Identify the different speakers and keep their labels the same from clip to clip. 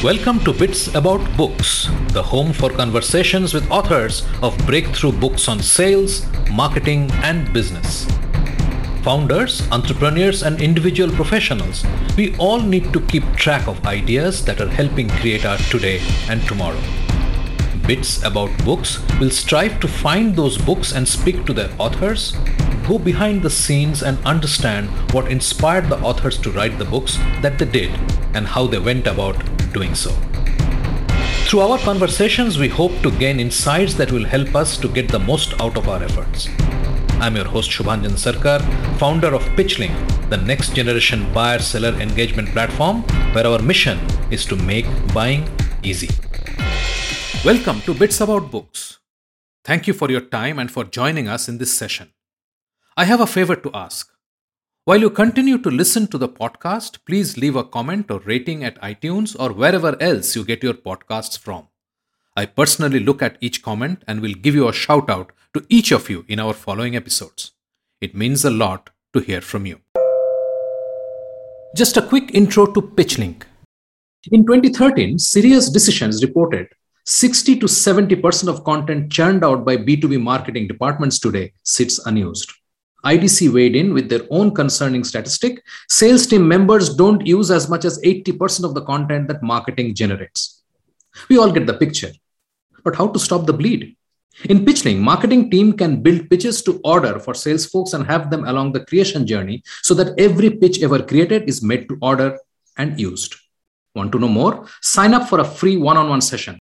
Speaker 1: Welcome to Bits About Books, the home for conversations with authors of breakthrough books on sales, marketing, and business. Founders, entrepreneurs, and individual professionals, we all need to keep track of ideas that are helping create our today and tomorrow. Bits About Books will strive to find those books and speak to their authors, go behind the scenes and understand what inspired the authors to write the books that they did and how they went about doing so. Through our conversations, we hope to gain insights that will help us to get the most out of our efforts. I'm your host Shubhanjan Sarkar, founder of PitchLink, the next generation buyer-seller engagement platform where our mission is to make buying easy. Welcome to Bits About Books. Thank you for your time and for joining us in this session. I have a favor to ask. While you continue to listen to the podcast, please leave a comment or rating at iTunes or wherever else you get your podcasts from. I personally look at each comment and will give you a shout out to each of you in our following episodes. It means a lot to hear from you. Just a quick intro to PitchLink. In 2013, SiriusDecisions reported 60 to 70% of content churned out by B2B marketing departments today sits unused. IDC weighed in with their own concerning statistic. Sales team members don't use as much as 80% of the content that marketing generates. We all get the picture. But how to stop the bleed? In PitchLink, marketing team can build pitches to order for sales folks and have them along the creation journey so that every pitch ever created is made to order and used. Want to know more? Sign up for a free one-on-one session.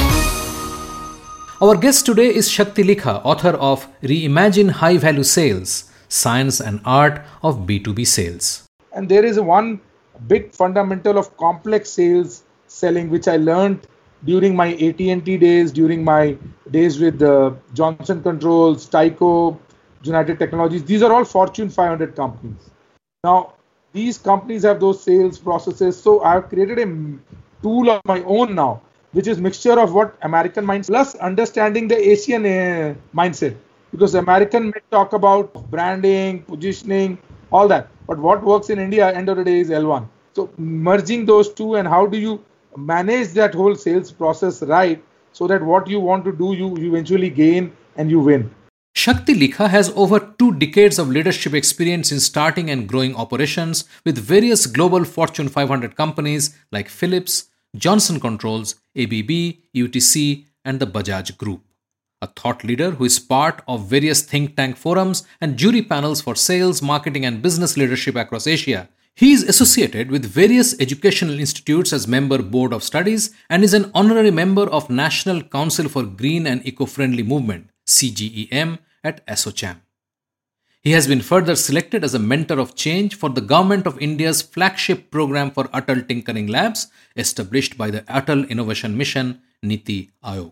Speaker 1: Our guest today is Shakti Likha, author of Reimagine High Value Sales, Science and Art of B2B Sales.
Speaker 2: And there is one big fundamental of complex sales selling, which I learned during my AT&T days, during my days with Johnson Controls, Tyco, United Technologies. These are all Fortune 500 companies. Now, these companies have those sales processes. So I have created a tool of my own now, which is mixture of what American mindset plus understanding the Asian mindset. Because American may talk about branding, positioning, all that. But what works in India, end of the day, is L1. So merging those two and how do you manage that whole sales process right so that what you want to do, you eventually gain and you win.
Speaker 1: Shakti Likha has over 2 decades of leadership experience in starting and growing operations with various global Fortune 500 companies like Philips, Johnson Controls, ABB, UTC, and the Bajaj Group. A thought leader who is part of various think tank forums and jury panels for sales, marketing, and business leadership across Asia. He is associated with various educational institutes as member board of studies and is an honorary member of National Council for Green and Eco-Friendly Movement, CGEM, at ASSOCHAM. He has been further selected as a mentor of change for the Government of India's flagship program for Atal Tinkering Labs, established by the Atal Innovation Mission, Niti Aayog.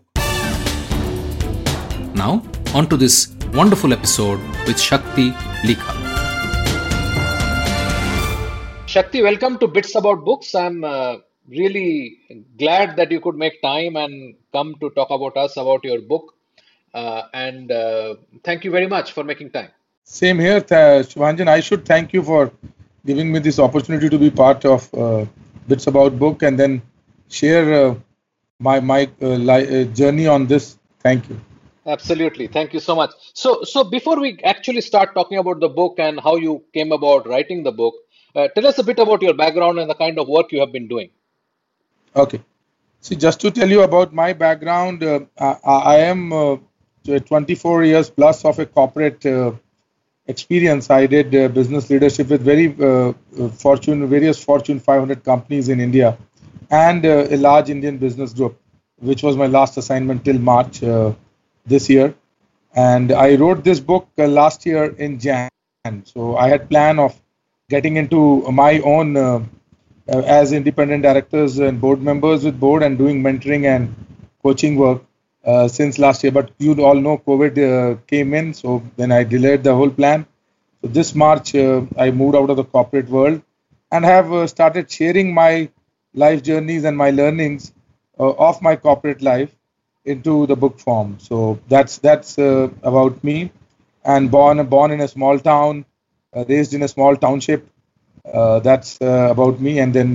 Speaker 1: Now, on to this wonderful episode with Shakti Likha. Shakti, welcome to Bits About Books. I'm really glad that you could make time and come to talk about us, about your book. And thank you very much for making time.
Speaker 2: Same here, Shubhanjan. I should thank you for giving me this opportunity to be part of Bits About Book and then share my journey on this. Thank you.
Speaker 1: Absolutely. Thank you so much. So before we actually start talking about the book and how you came about writing the book, tell us a bit about your background and the kind of work you have been doing.
Speaker 2: Okay. See, just to tell you about my background, I am 24 years plus of a corporate experience. I did business leadership with various Fortune 500 companies in India and a large Indian business group, which was my last assignment till March this year. And I wrote this book last year in Jan. So I had plan of getting into my own as independent directors and board members with board and doing mentoring and coaching work since last year. But you all know COVID came in, so then I delayed the whole plan. So this March, I moved out of the corporate world and have started sharing my life journeys and my learnings of my corporate life into the book form. So that's about me. And born in a small town, raised in a small township. That's about me. And then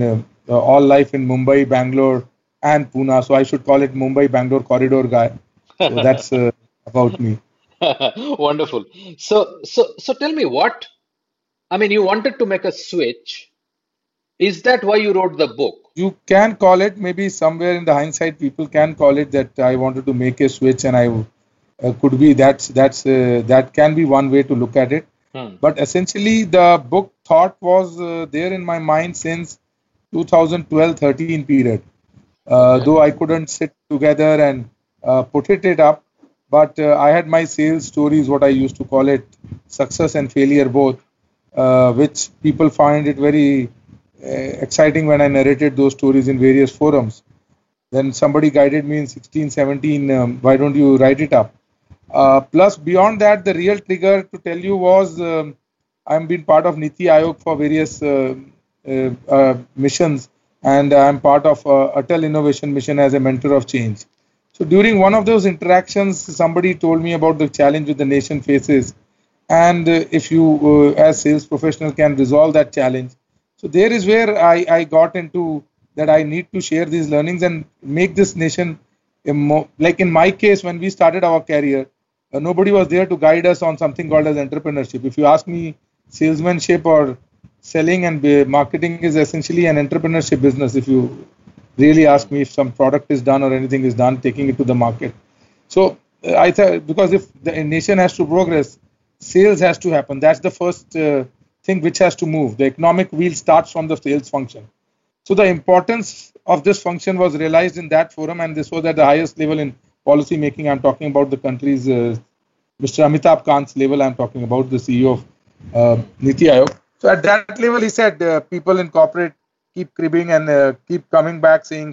Speaker 2: all life in Mumbai, Bangalore, and Pune. So I should call it Mumbai Bangalore corridor guy. So that's about me.
Speaker 1: Wonderful. So tell me what, I mean, you wanted to make a switch. Is that why you wrote the book?
Speaker 2: You can call it, maybe somewhere in the hindsight, people can call it that I wanted to make a switch, and I could be that can be one way to look at it. But essentially, the book thought was there in my mind since 2012-13 period. Though I couldn't sit together and put it up, but I had my sales stories, what I used to call it, success and failure both, which people find it very exciting when I narrated those stories in various forums. Then somebody guided me in 16, 17, why don't you write it up? Plus, beyond that, the real trigger to tell you was I'm been part of Niti Aayog for various missions, and I'm part of Atal Innovation Mission as a mentor of change. So during one of those interactions, somebody told me about the challenge that the nation faces, and if you, as sales professional, can resolve that challenge. So there is where I got into that I need to share these learnings and make this nation like in my case, when we started our career, nobody was there to guide us on something called as entrepreneurship. If you ask me, salesmanship or selling and marketing is essentially an entrepreneurship business. If you really ask me if some product is done or anything is done, taking it to the market. So I thought, because if the nation has to progress, sales has to happen. That's the first thing which has to move. The economic wheel starts from the sales function. So the importance of this function was realized in that forum, and this was at the highest level in policy making. I'm talking about the country's Mr. Amitabh Kant's level. I'm talking about the CEO of Niti Aayog. So at that level, he said people in corporate keep cribbing and keep coming back saying,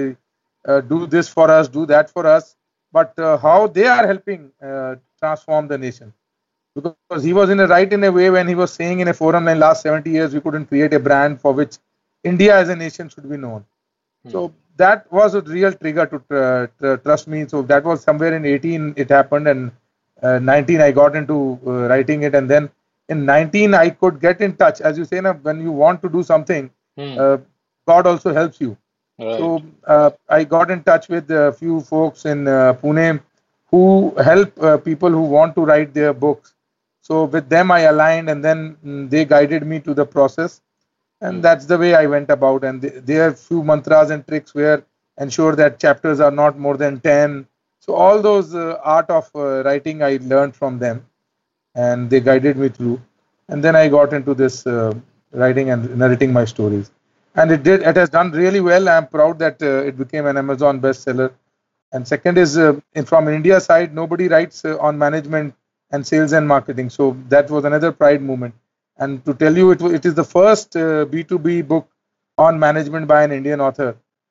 Speaker 2: do this for us, do that for us. But how they are helping transform the nation. Because he was in a way when he was saying in a forum like last 70 years, we couldn't create a brand for which India as a nation should be known. So that was a real trigger to trust me. So that was somewhere in 18 it happened, and 19 I got into writing it, and then in 19 I could get in touch. As you say, when you want to do something, God also helps you. Right. So I got in touch with a few folks in Pune who help people who want to write their books. So with them I aligned, and then they guided me to the process. And that's the way I went about. And there are few mantras and tricks where ensure that chapters are not more than 10. So all those art of writing I learned from them, and they guided me through. And then I got into this writing and narrating my stories. And it has done really well. I'm proud that it became an Amazon bestseller. And second is, from India side, nobody writes on management and sales and marketing. So that was another pride moment. And to tell you, it is the first B2B book on management by an Indian author.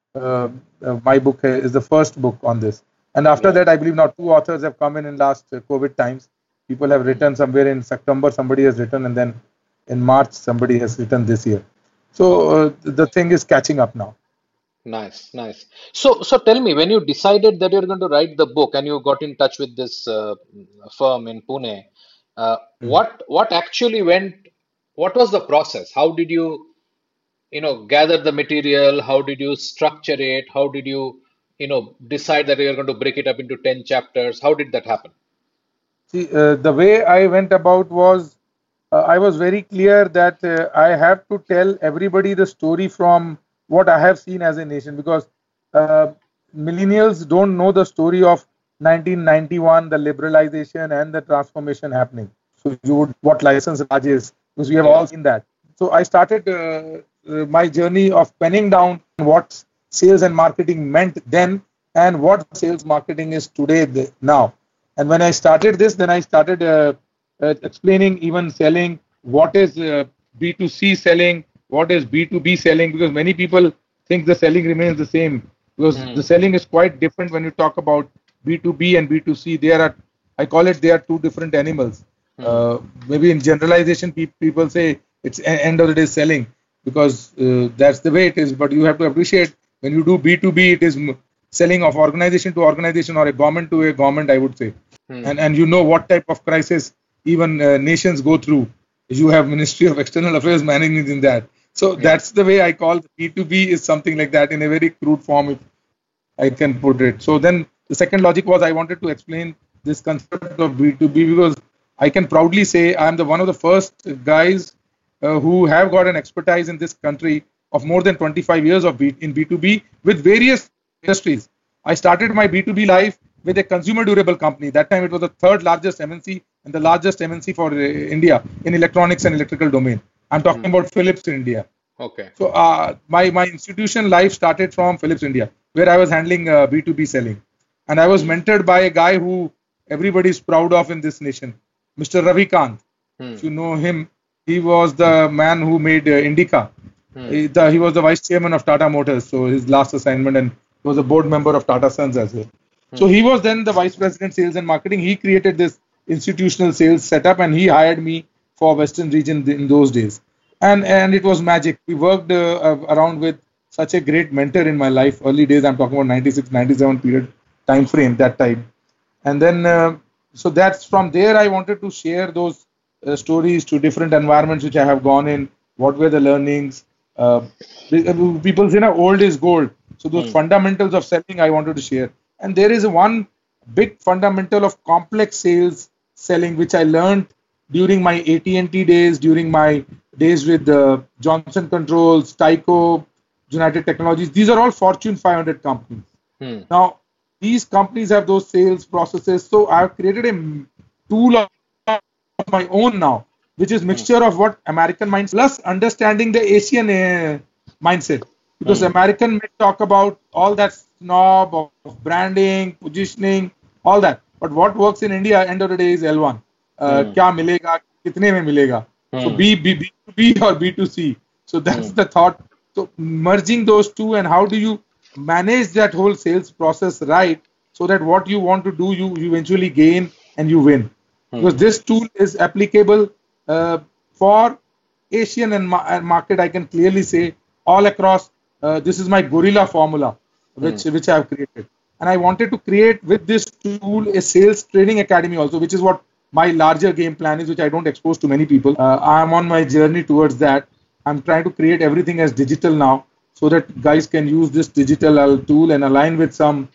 Speaker 2: My book is the first book on this. And after that, I believe now 2 authors have come in last COVID times. People have written somewhere in September, somebody has written, and then in March, somebody has written this year. So the thing is catching up now.
Speaker 1: Nice. So tell me, when you decided that you're going to write the book and you got in touch with this firm in Pune, what actually went? What was the process? How did you gather the material? How did you structure it? How did you, decide that you're going to break it up into 10 chapters? How did that happen?
Speaker 2: See, the way I went about was, I was very clear that I have to tell everybody the story from what I have seen as a nation, because millennials don't know the story of 1991, the liberalization and the transformation happening. So what license Raj is, because we have all seen that. So I started my journey of penning down what sales and marketing meant then and what sales marketing is today now. And when I started this, then I started explaining even selling, what is B2C selling, what is B2B selling, because many people think the selling remains the same, because the selling is quite different when you talk about B2B and B2C. I call it, they are 2 different animals. Maybe in generalization, people say it's end of the day selling, because that's the way it is. But you have to appreciate, when you do B2B, it is selling of organization to organization or a government to a government, I would say. And you know what type of crisis even nations go through. You have Ministry of External Affairs managing in that. So that's the way I call B2B is something like that in a very crude form, if I can put it. So then the second logic was I wanted to explain this concept of B2B because I can proudly say I'm the one of the first guys who have got an expertise in this country of more than 25 years in B2B with various industries. I started my B2B life with a consumer durable company. That time it was the third largest MNC and the largest MNC for India in electronics and electrical domain. I'm talking about Philips in India.
Speaker 3: Okay.
Speaker 2: So my institution life started from Philips India, where I was handling B2B selling. And I was mentored by a guy who everybody is proud of in this nation, Mr. Ravi Kant. If you know him, he was the man who made Indica. He was the vice chairman of Tata Motors, so his last assignment, and he was a board member of Tata Sons as well. So he was then the vice president sales and marketing. He created this institutional sales setup and he hired me for Western region in those days. And it was magic. We worked around with such a great mentor in my life. Early days, I'm talking about 96, 97 period time frame that time. And then, so that's from there I wanted to share those stories to different environments which I have gone in. What were the learnings? People say, old is gold. So those fundamentals of selling I wanted to share. And there is one big fundamental of complex sales selling, which I learned during my AT&T days, during my days with Johnson Controls, Tyco, United Technologies. These are all Fortune 500 companies. Now, these companies have those sales processes. So I have created a tool of my own now, which is mixture of what American mindset plus understanding the Asian mindset. Because American may talk about all that snob of branding, positioning, all that. But what works in India, end of the day, is L1. Kya milega, kitne mein milega. So B2B or B2C. So that's the thought. So merging those two and how do you manage that whole sales process right so that what you want to do, you eventually gain and you win. Because this tool is applicable for Asian and market, I can clearly say, all across. This is my gorilla formula, which I have created. And I wanted to create with this tool a sales training academy also, which is what my larger game plan is, which I don't expose to many people. I am on my journey towards that. I'm trying to create everything as digital now so that guys can use this digital tool and align with some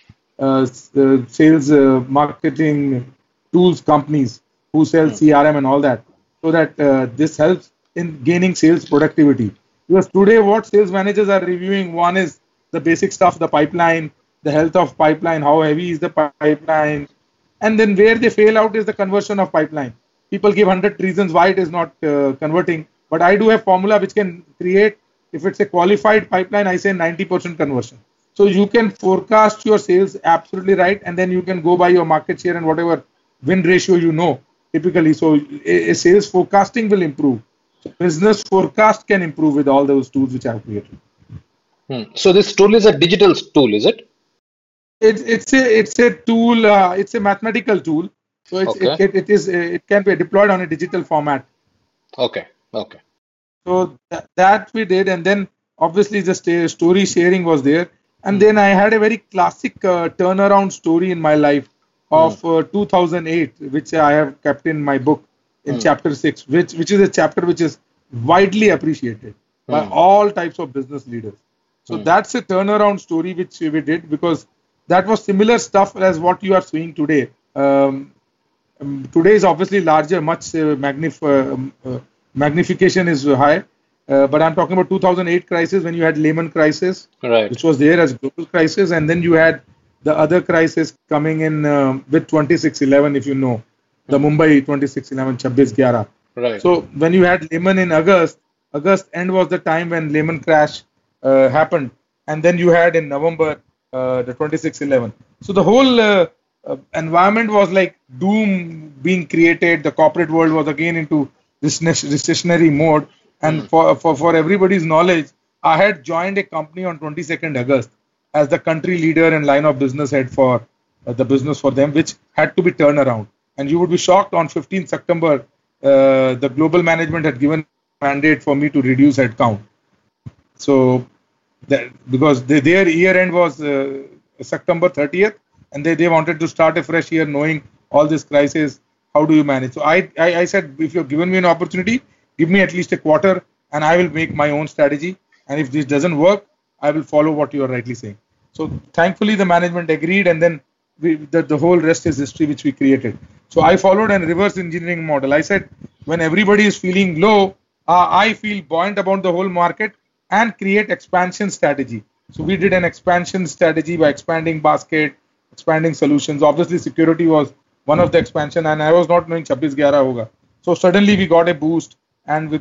Speaker 2: sales marketing tools companies who sell CRM and all that, so that this helps in gaining sales productivity. Because today what sales managers are reviewing, one is the basic stuff, the pipeline, the health of pipeline, how heavy is the pipeline, and then where they fail out is the conversion of pipeline. People give 100 reasons why it is not converting, but I do have formula which can create, if it's a qualified pipeline, I say 90% conversion. So you can forecast your sales absolutely right, and then you can go by your market share and whatever win ratio you know typically. So a sales forecasting will improve. So business forecast can improve with all those tools which I have created.
Speaker 3: So this tool is a digital tool, is it?
Speaker 2: It's a tool. It's a mathematical tool. So it can be deployed on a digital format.
Speaker 3: Okay.
Speaker 2: So that we did, and then obviously the story sharing was there, and then I had a very classic turnaround story in my life of 2008, which I have kept in my book in chapter 6, which is a chapter which is widely appreciated by all types of business leaders. So that's a turnaround story which we did, because that was similar stuff as what you are seeing today. Today is obviously larger, much magnification is high. But I'm talking about 2008 crisis, when you had Lehman crisis, which was there as global crisis, and then you had the other crisis coming in with 26/11, if you know, the Mumbai 26/11, 26/11.
Speaker 3: Right.
Speaker 2: So when you had Lehman in August end was the time when Lehman crash happened, and then you had in November the 26/11. So the whole environment was like doom being created. The corporate world was again into this recessionary mode. And for everybody's knowledge, I had joined a company on 22nd August as the country leader and line of business head for the business for them, which had to be turned around. And you would be shocked, on 15th September, the global management had given mandate for me to reduce headcount. So, because their year end was September 30th, and they wanted to start a fresh year knowing all this crisis. How do you manage? So I said, if you've given me an opportunity, give me at least a quarter and I will make my own strategy. And if this doesn't work, I will follow what you are rightly saying. So thankfully, the management agreed, and then the whole rest is history, which we created. So I followed a reverse engineering model. I said, when everybody is feeling low, I feel buoyant about the whole market and create expansion strategy. So we did an expansion strategy by expanding basket, expanding solutions. Obviously, security was one of the expansion, and I was not knowing 26/11 hoga. So suddenly we got a boost, and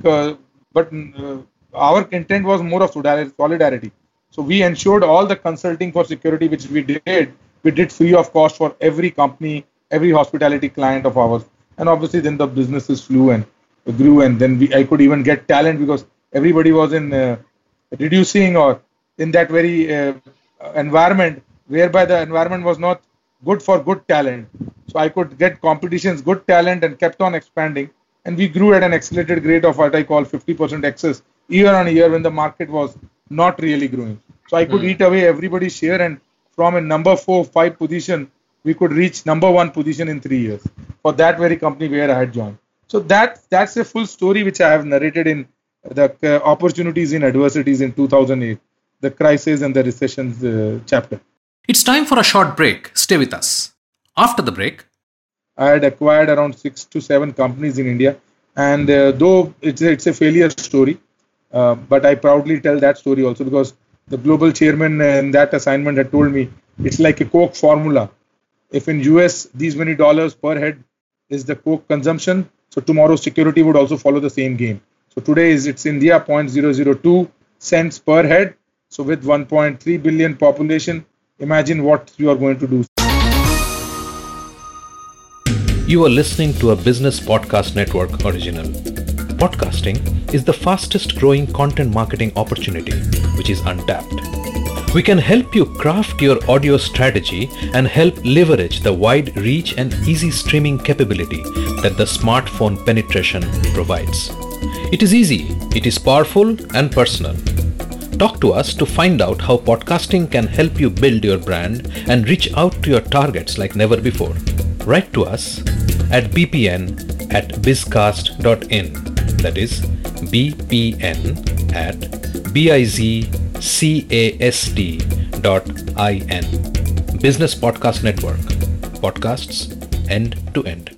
Speaker 2: our intent was more of solidarity. So we ensured all the consulting for security, which we did free of cost for every company, every hospitality client of ours. And obviously then the businesses flew and grew, and then I could even get talent because everybody was in reducing or in that very environment whereby the environment was not good for good talent. So I could get competitions, good talent, and kept on expanding. And we grew at an accelerated rate of what I call 50% excess year on year when the market was not really growing. So I could eat away everybody's share, and from a number 4, 5 position, we could reach number 1 position in 3 years for that very company where I had joined. So that's a full story which I have narrated in the opportunities in adversities in 2008, the crisis and the recessions chapter.
Speaker 1: It's time for a short break. Stay with us. After the break,
Speaker 2: I had acquired around 6 to 7 companies in India, and though it's a failure story, but I proudly tell that story also because the global chairman in that assignment had told me it's like a Coke formula. If in US these many dollars per head is the Coke consumption, so tomorrow security would also follow the same game. So today it's India 0.002 cents per head. So with 1.3 billion population, imagine what you are going to do.
Speaker 1: you are listening to a Business Podcast Network original. Podcasting is the fastest growing content marketing opportunity which is untapped. We can help you craft your audio strategy and help leverage the wide reach and easy streaming capability that the smartphone penetration provides. It is easy, it is powerful and personal. Talk to us to find out how podcasting can help you build your brand and reach out to your targets like never before. Write to us at bpn@bizcast.in. That is bpn@bizcast.in. Business Podcast Network. Podcasts end to end.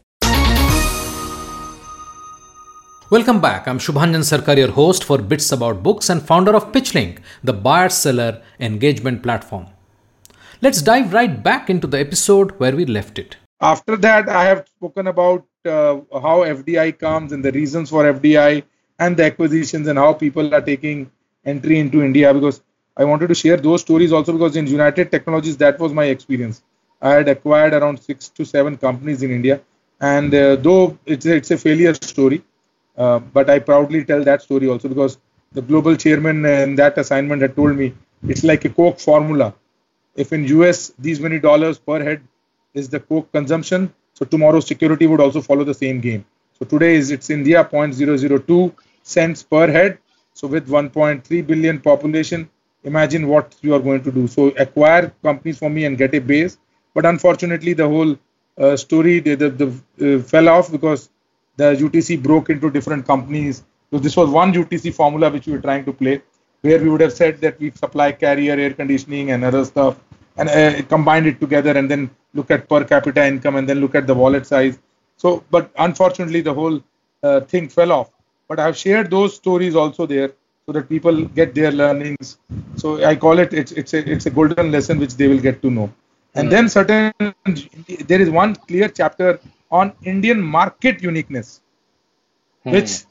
Speaker 1: Welcome back. I'm Shubhanjan Sarkar, your host for Bits About Books and founder of PitchLink, the buyer-seller engagement platform. Let's dive right back into the episode where we left it.
Speaker 2: After that, I have spoken about how FDI comes and the reasons for FDI and the acquisitions and how people are taking entry into India, because I wanted to share those stories also because in United Technologies, that was my experience. I had acquired around 6 to 7 companies in India, and though it's a failure story, but I proudly tell that story also because the global chairman in that assignment had told me it's like a Coke formula. If in US these many dollars per head is the Coke consumption, so tomorrow security would also follow the same game. So today it's India 0.002 cents per head. So with 1.3 billion population, imagine what you are going to do. So acquire companies for me and get a base. But unfortunately, the whole story fell off because the UTC broke into different companies. So this was one UTC formula which we were trying to play, where we would have said that we supply carrier, air conditioning and other stuff, and combined it together and then look at per capita income and then look at the wallet size. So, but unfortunately, the whole thing fell off. But I've shared those stories also there so that people get their learnings. So I call it's a golden lesson which they will get to know. And then there is one clear chapter on Indian market uniqueness, which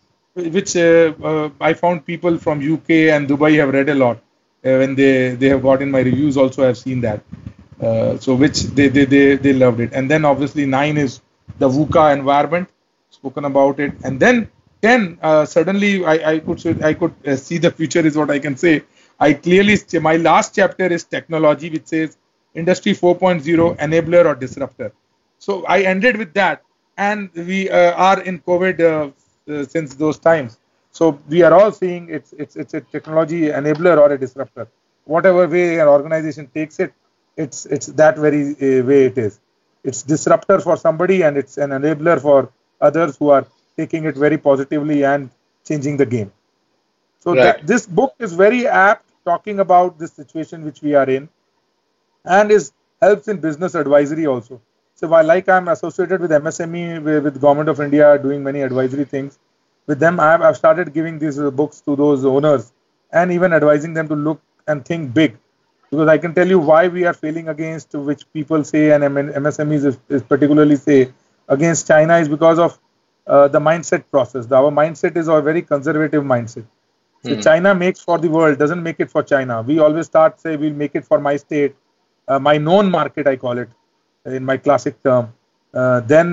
Speaker 2: I found people from UK and Dubai have read a lot. When they have got in my reviews also, I've seen that. So which they loved it. And then obviously 9 is the VUCA environment, spoken about it. And then 10, suddenly I could see the future is what I can say. My last chapter is technology, which says Industry 4.0 enabler or disruptor. So I ended with that, and we are in COVID since those times. So we are all seeing it's a technology enabler or a disruptor. Whatever way an organization takes it, it's that very way it is. It's disruptor for somebody and it's an enabler for others who are taking it very positively and changing the game. So
Speaker 3: Right.
Speaker 2: that this book is very apt talking about this situation which we are in, and is helps in business advisory also. So while like I'm associated with MSME with Government of India doing many advisory things, with them I've started giving these books to those owners and even advising them to look and think big, because I can tell you why we are failing against, which people say and MSMEs is particularly say against China, is because of the mindset process. Our mindset is a very conservative mindset. So
Speaker 3: Hmm.
Speaker 2: China makes for the world, doesn't make it for China. We always start say we'll make it for my state, my known market, I call it in my classic term. Then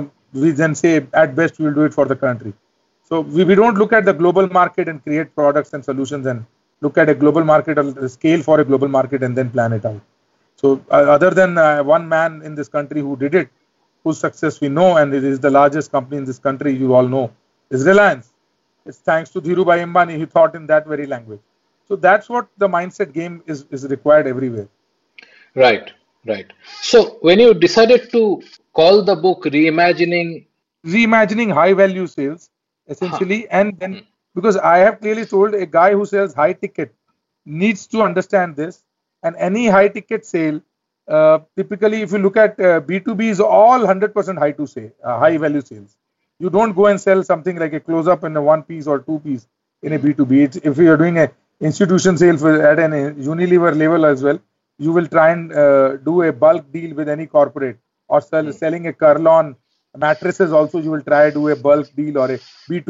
Speaker 2: we then say at best we'll do it for the country. So we don't look at the global market and create products and solutions and look at a global market or the scale for a global market and then plan it out. So other than one man in this country who did it, whose success we know, and it is the largest company in this country, you all know, is Reliance. It's thanks to Dhirubhai Ambani. He thought in that very language. So that's what the mindset game is required everywhere.
Speaker 3: Right. Right. So when you decided to call the book Reimagining,
Speaker 2: Reimagining high value sales
Speaker 3: huh,
Speaker 2: essentially, and then because I have clearly told a guy who sells high ticket needs to understand this, and any high ticket sale, typically if you look at B2B is all 100% high to say high value sales. You don't go and sell something like a close up in a one piece or two piece in a B2B. If you are doing a institution sale at an Unilever level as well, you will try and do a bulk deal with any corporate, or selling a Kurlon mattresses also, you will try to do a bulk deal or a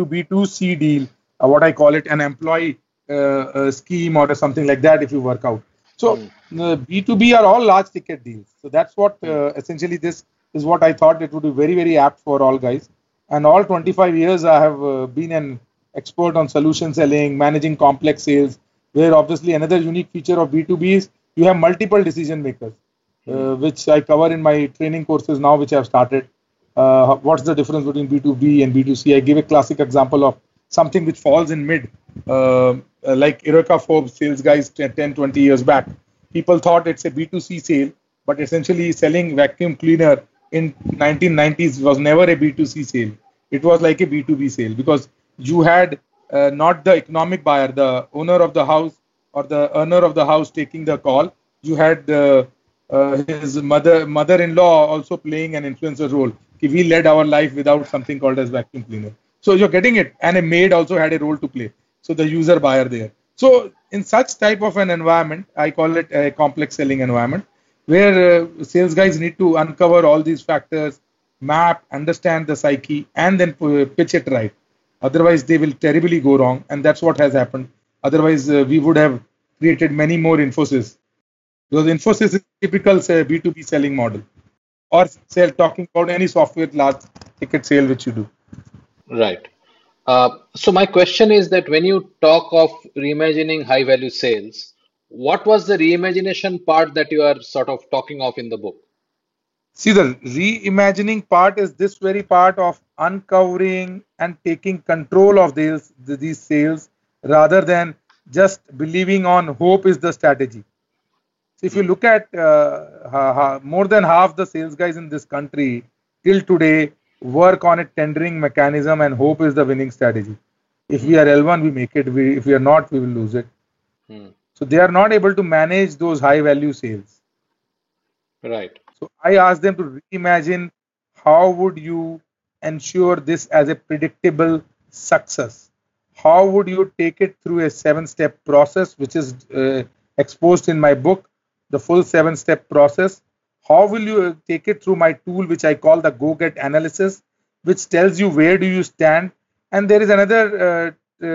Speaker 2: B2B2C deal, what I call it, an employee scheme or something like that if you work out. So B2B are all large ticket deals. So that's what essentially this is what I thought it would be very, very apt for all guys. And all 25 years I have been an expert on solution selling, managing complex sales, where obviously another unique feature of B2B is you have multiple decision makers, which I cover in my training courses now, which I have started. What's the difference between B2B and B2C? I give a classic example of something which falls in mid, like Eureka Forbes sales guys 10, 20 years back. People thought it's a B2C sale, but essentially selling vacuum cleaner in 1990s was never a B2C sale. It was like a B2B sale, because you had not the economic buyer, the owner of the house or the earner of the house taking the call. You had his mother-in-law also playing an influencer role. We led our life without something called as vacuum cleaner. So you're getting it, and a maid also had a role to play. So the user buyer there. So in such type of an environment, I call it a complex selling environment, where sales guys need to uncover all these factors, map, understand the psyche, and then pitch it right. Otherwise, they will terribly go wrong, and that's what has happened. Otherwise, we would have created many more Infosys, because Infosys is typical say B2B selling model, or sell talking about any software large ticket sale which you do.
Speaker 3: right. So my question is that when you talk of reimagining high value sales, what was the reimagination part that you are sort of talking of in the book?
Speaker 2: See, the reimagining part is this very part of uncovering and taking control of these sales, rather than just believing on hope is the strategy. So if you
Speaker 3: Hmm.
Speaker 2: look at more than half the sales guys in this country till today work on a tendering mechanism, and hope is the winning strategy. If we
Speaker 3: Hmm.
Speaker 2: are L1, we make it. If we are not, we will lose it.
Speaker 3: Hmm.
Speaker 2: So they are not able to manage those high value sales.
Speaker 3: Right.
Speaker 2: So I asked them to reimagine how would you ensure this as a predictable success? How would you take it through a seven-step process, which is exposed in my book, the full seven-step process? How will you take it through my tool, which I call the Go Get Analysis, which tells you where do you stand? And there is another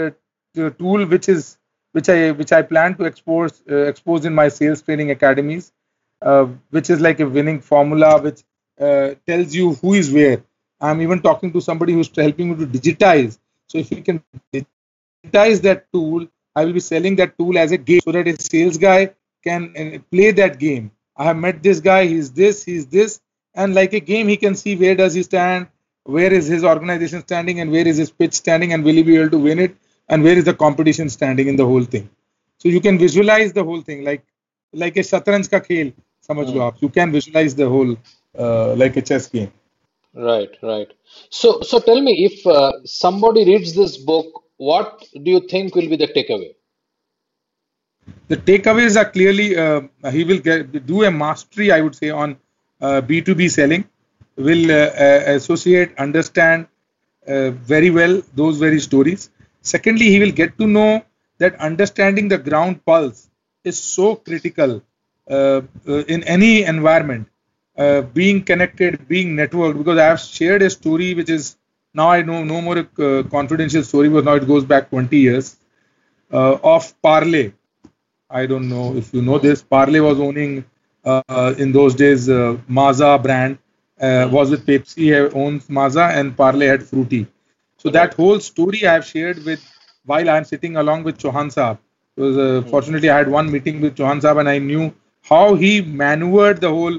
Speaker 2: tool which I plan to expose in my sales training academies, which is like a winning formula, which tells you who is where. I'm even talking to somebody who's helping me to digitize. So if you can digitize that tool, I will be selling that tool as a game, so that a sales guy can play that game. I have met this guy, he's this, and like a game, he can see where does he stand, where is his organization standing, and where is his pitch standing, and will he be able to win it, and where is the competition standing in the whole thing. So you can visualize the whole thing like a शतरंज का खेल समझ लो
Speaker 3: Hmm.
Speaker 2: आप. You can visualize the whole like a chess game.
Speaker 3: Right. Right. So tell me, if somebody reads this book, what do you think will be the takeaway?
Speaker 2: The takeaways are clearly he will do a mastery, I would say, on B2B selling, will associate, understand very well those very stories. Secondly, he will get to know that understanding the ground pulse is so critical in any environment. Being connected, being networked, because I have shared a story which is now I know no more a confidential story, but now it goes back 20 years of Parley. I don't know if you know this. Parley was owning in those days Maaza brand was with Pepsi, owns Maaza, and Parley had Fruity. So that whole story I have shared with while I am sitting along with Chauhan Saab. Because fortunately I had one meeting with Chauhan Saab and I knew how he maneuvered the whole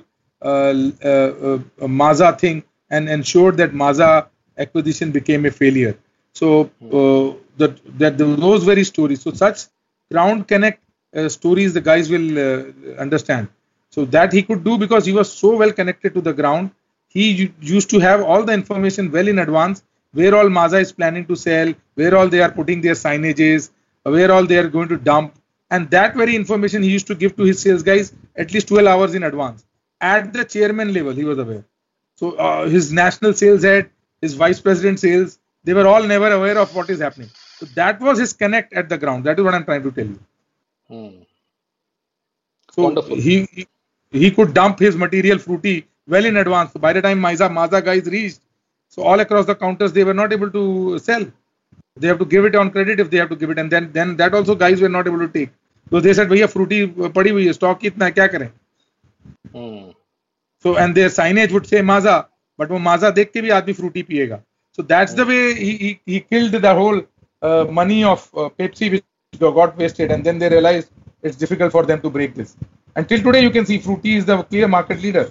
Speaker 2: Maaza thing and ensured that Maaza acquisition became a failure. So those very stories. So such ground connect stories the guys will understand. So that he could do because he was so well connected to the ground. He used to have all the information well in advance, where all Maaza is planning to sell, where all they are putting their signages, where all they are going to dump. And that very information he used to give to his sales guys at least 12 hours in advance. At the chairman level, he was aware. So his national sales head, his vice president sales, they were all never aware of what is happening. So that was his connect at the ground. That is what I'm trying to tell you. So
Speaker 3: Wonderful.
Speaker 2: he could dump his material Fruity well in advance. So by the time Maaza guys reached, so all across the counters they were not able to sell. They have to give it on credit if they have to give it, and then that also guys were not able to take. So they said, "Bhaiya Fruity padi hui hai, stock kitna hai, kya kare?" So and their signage would say Maaza, but वो Maaza देख के भी आदमी Fruity पिएगा. So that's the way he killed the whole money of Pepsi which got wasted, and then they realized it's difficult for them to break this. Until today, you can see Fruity is the clear market leader.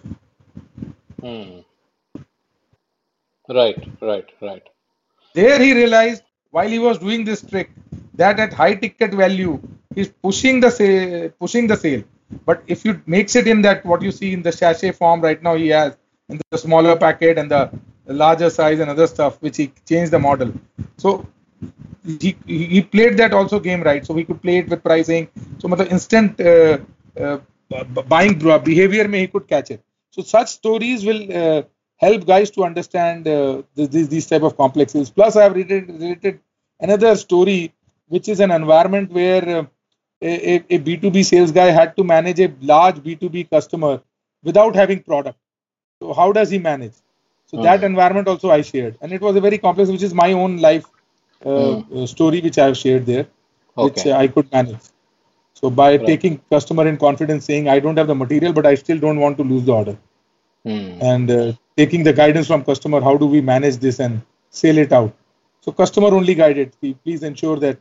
Speaker 3: Right.
Speaker 2: There he realized while he was doing this trick that at high ticket value he's pushing the sale. But if you makes it in that what you see in the sachet form right now he has in the smaller packet and the larger size and other stuff which he changed the model. So he played that also game right. So he could play it with pricing. So matlab instant buying behavior mein he could catch it. So such stories will help guys to understand these type of complexities. Plus, I have related another story, which is an environment where a B2B sales guy had to manage a large B2B customer without having product. So how does he manage? So that environment also I shared, and it was a very complex, which is my own life story, which I have shared there, which I could manage. So by taking customer in confidence, saying I don't have the material, but I still don't want to lose the order. And taking the guidance from customer, how do we manage this and sell it out? So customer only guided. Please ensure that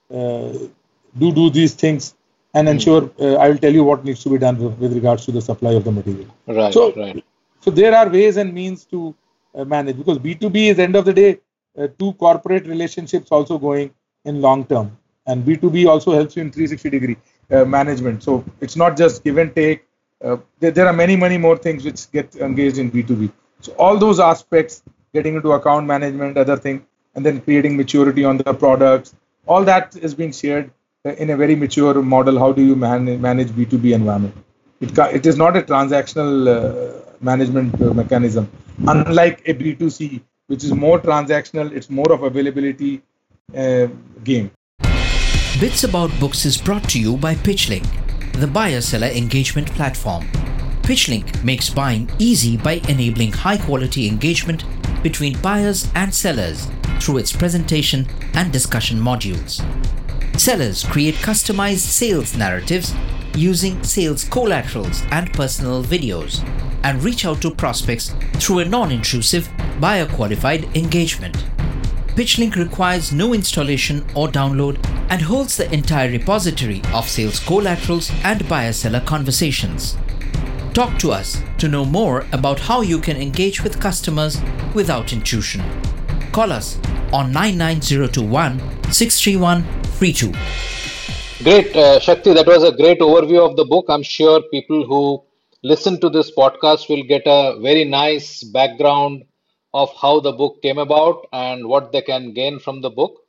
Speaker 2: do these things and ensure I will tell you what needs to be done with regards to the supply of the material. So there are ways and means to manage, because B2B is at the end of the day two corporate relationships also going in long term, and B2B also helps you in 360-degree management. So it's not just give and take. There are many more things which get engaged in B2B. So all those aspects, getting into account management, other thing, and then creating maturity on the products, all that is being shared in a very mature model. How do you manage B2B environment? It is not a transactional management mechanism, unlike a B2C, which is more transactional. It's more of availability game.
Speaker 4: Bits About Books is brought to you by PitchLink, the buyer-seller engagement platform. PitchLink makes buying easy by enabling high-quality engagement between buyers and sellers through its presentation and discussion modules. Sellers create customized sales narratives using sales collaterals and personal videos, and reach out to prospects through a non-intrusive, buyer-qualified engagement. PitchLink requires no installation or download and holds the entire repository of sales collaterals and buyer-seller conversations. Talk to us to know more about how you can engage with customers without intrusion. Call us on 99021 631 32.
Speaker 3: Great, Shakti. That was a great overview of the book. I'm sure people who listen to this podcast will get a very nice background of how the book came about and what they can gain from the book.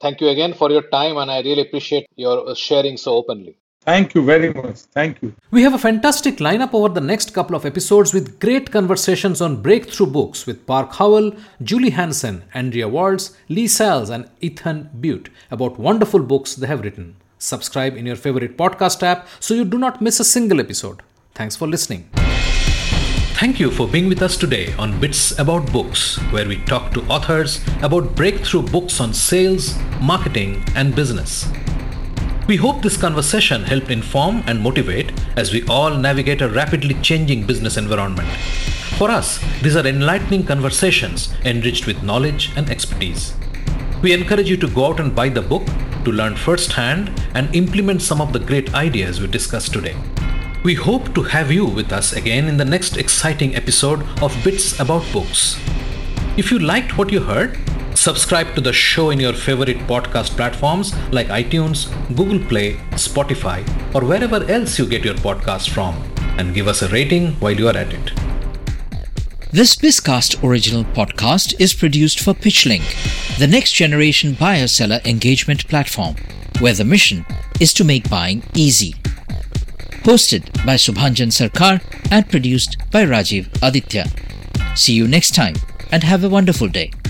Speaker 3: Thank you again for your time, and I really appreciate your sharing so openly.
Speaker 2: Thank you very much. Thank you.
Speaker 1: We have a fantastic lineup over the next couple of episodes with great conversations on breakthrough books with Park Howell, Julie Hansen, Andrea Waltz, Lee Sales, and Ethan Butte about wonderful books they have written. Subscribe in your favorite podcast app so you do not miss a single episode. Thanks for listening. Thank you for being with us today on Bits About Books, where we talk to authors about breakthrough books on sales, marketing, and business. We hope this conversation helped inform and motivate as we all navigate a rapidly changing business environment. For us, these are enlightening conversations enriched with knowledge and expertise. We encourage you to go out and buy the book to learn firsthand and implement some of the great ideas we discussed today. We hope to have you with us again in the next exciting episode of Bits About Books. If you liked what you heard, subscribe to the show in your favorite podcast platforms like iTunes, Google Play, Spotify, or wherever else you get your podcasts from, and give us a rating while you are at it.
Speaker 4: This Bizcast original podcast is produced for PitchLink, the next generation buyer-seller engagement platform, where the mission is to make buying easy. Hosted by Subhanjan Sarkar and produced by Rajiv Aditya. See you next time and have a wonderful day.